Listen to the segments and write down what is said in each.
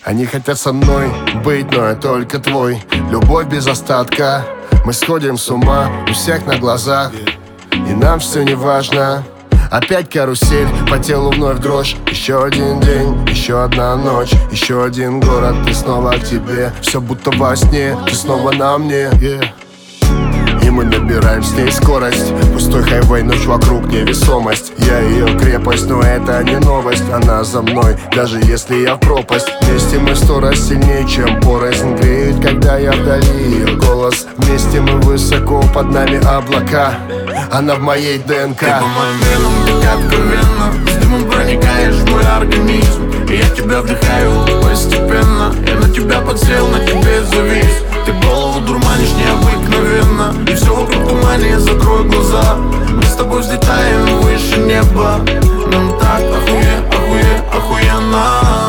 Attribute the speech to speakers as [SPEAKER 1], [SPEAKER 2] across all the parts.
[SPEAKER 1] Они хотят со мной быть, но я только твой. Любовь без остатка. Мы сходим с ума у всех на глазах, и нам все не важно. Опять карусель, по телу вновь дрожь. Еще один день, еще одна ночь, еще один город, и снова к тебе. Все будто во сне, ты снова на мне, И мы набираем с ней скорость. Пустой хайвей, ночь вокруг, невесомость. Я ее крепость, но это не новость. Она за мной, даже если я в пропасть. Вместе мы 100 раз сильнее, чем порознь. Греет, когда я вдали ее голос. Вместе мы высоко, под нами облака. Она в моей ДНК.
[SPEAKER 2] Ты по моим венам, так откровенно. С дымом проникаешь в мой организм, и я тебя вдыхаю постепенно. Я на тебя подсел, на тебе завис. Ты голову дурманишь необыкновенно, и все вокруг тумане, закрой глаза. Мы с тобой взлетаем выше неба. Нам так охуенно.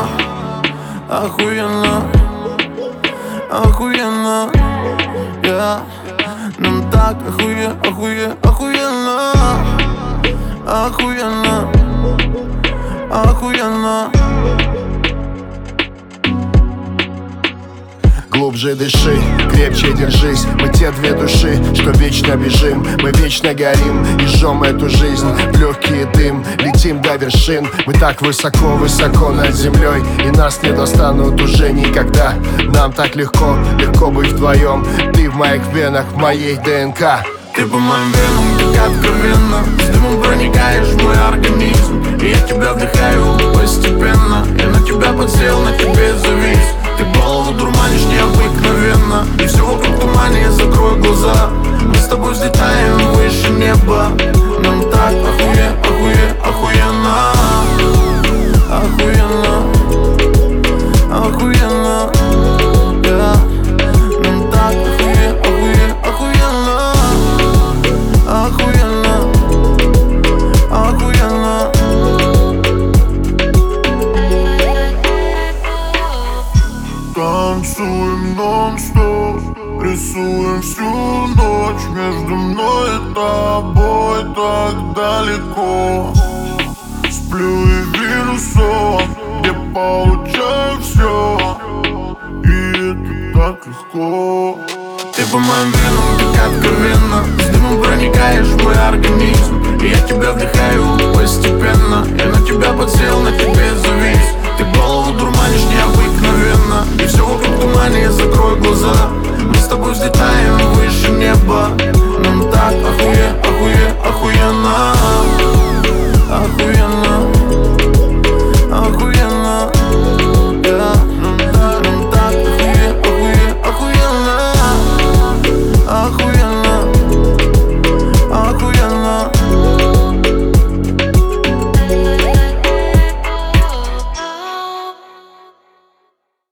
[SPEAKER 2] Yeah. Нам так охуенно.
[SPEAKER 1] Глубже дыши, крепче держись. Мы те две души, что вечно бежим. Мы вечно горим и жжем эту жизнь в легкий дым. Летим до вершин, мы так высоко над землей, и нас не достанут уже никогда. Нам так легко быть вдвоем. Ты в моих венах, в моей ДНК.
[SPEAKER 2] Ты по моим венам, так откровенно. С дымом проникаешь в мой организм, и я тебя вдыхаю постепенно. Я на тебя подсел, на тебе завис. Ты голову дурманишь необыкновенно, и все вокруг тумане, закрой глаза. Мы с тобой взлетаем выше неба. Нам так охуенно. Yeah. Нам так охуенно. Танцуем нон-стоп, рисуем всю ночь. Между мной и тобой так далеко. Сплю и вижу сон, где получаю все, и это так легко. Ты по моим венам, так откровенно.